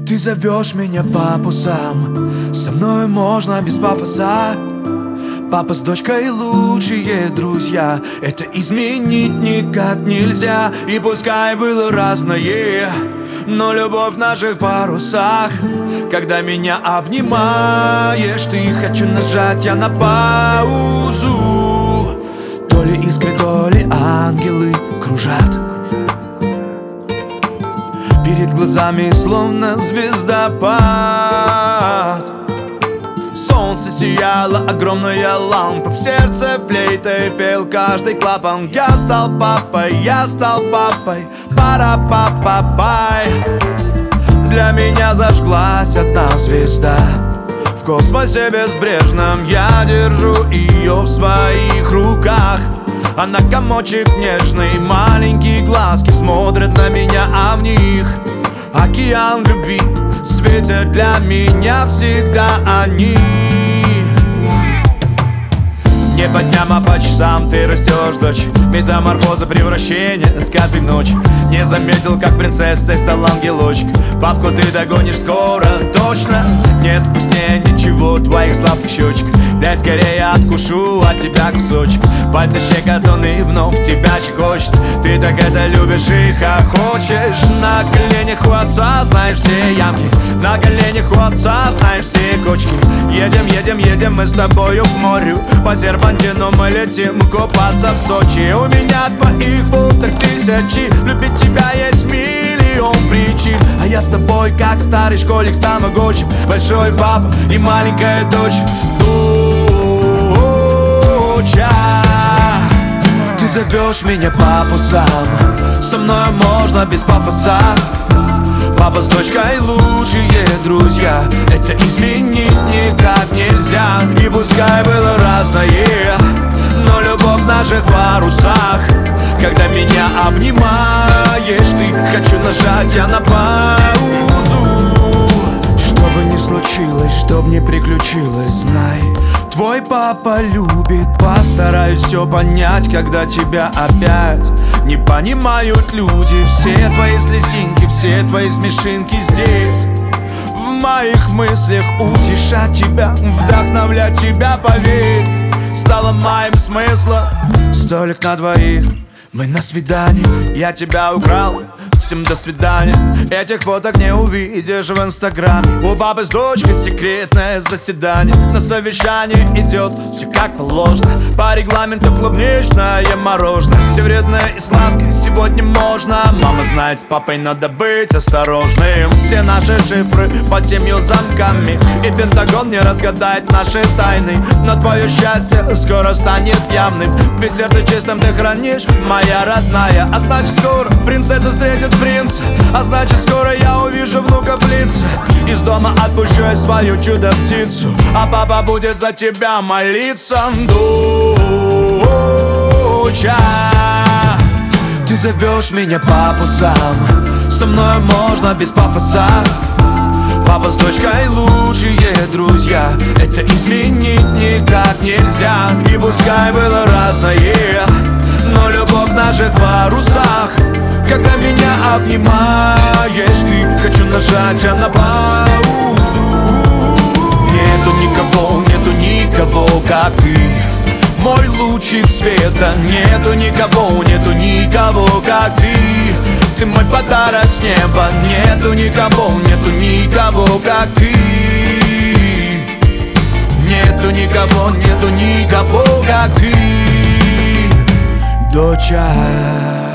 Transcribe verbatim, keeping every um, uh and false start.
Ты зовешь меня папу сам, со мной можно без пафоса. Папа с дочкой лучшие друзья, это изменить никак нельзя. И пускай было разное, но любовь в наших парусах. Когда меня обнимаешь ты, хочу нажать я на паузу. То ли искры, то ли ангелы кружат перед глазами, словно звездопад. Солнце сияло, огромная лампа, в сердце флейтой пел каждый клапан. Я стал папой, я стал папой, пара-па-па-пай. Для меня зажглась одна звезда в космосе безбрежном. Я держу ее в своих руках. Она комочек нежный, маленькие глазки смотрят на меня, а в них океан любви светят для меня всегда они. Не по дням, а по часам ты растешь, дочь. Метаморфоза, превращение с каждой ночью. Не заметил, как принцессой стал ангелочек. Папку ты догонишь скоро, точно. Нет вкуснее ничего твоих сладких щечек. Дай скорее откушу от тебя кусочек. Пальцы щекотан и вновь тебя щекочет. Ты так это любишь и хохочешь. На коленях у отца знаешь все ямки, на коленях у отца знаешь все кочки. Едем, едем, едем мы с тобою к морю. По серпантину мы летим купаться в Сочи. У меня твоих фоток тысячи, любить тебя есть миллион причин. А я с тобой как старый школьник с тамагочи. Большой папа и маленькая дочь. Доча, ты зовешь меня папу сам, со мной можно без пафоса. Папа с дочкой лучшие друзья, это изменить никак нельзя. И пускай было разное, но любовь в наших парусах. Когда меня обнимаешь ты, хочу нажать я на паузу. Что бы ни случилось, чтоб не приключилось, знай, твой папа любит. Постараюсь все понять, когда тебя опять не понимают люди. Все твои слезинки, все твои смешинки здесь в моих мыслях. Утешать тебя, вдохновлять тебя, поверь, стало моим смыслом. Столик на двоих, мы на свидании, я тебя украл, всем до свидания. Этих фоток не увидишь в инстаграме. У папы с дочкой секретное заседание. На совещании идет все как положено. По регламенту клубничное мороженое. Все вредное и сладкое сегодня можно. Мама знает, с папой надо быть осторожным. Все наши шифры под семью замками, и Пентагон не разгадает наши тайны. Но твое счастье скоро станет явным, ведь сердце чистым ты хранишь, моя родная. А значит скоро принцесса встретит принца, а значит скоро я увижу внуков лица. Из дома отпущу я свою чудо-птицу, а папа будет за тебя молиться. Доча, ты зовешь меня папу сам, со мной можно без пафоса. Папа с дочкой лучшие друзья, это изменить никак нельзя. И пускай было разное, но любовь в наших парусах. Когда меня обнимаешь ты, хочу нажать я на паузу. Нету никого, нету никого, как ты, мой лучик света. Нету никого, нету никого, как ты, ты мой подарок с неба. Нету никого, нету никого, как ты. Нету никого, нету никого, как ты, доча.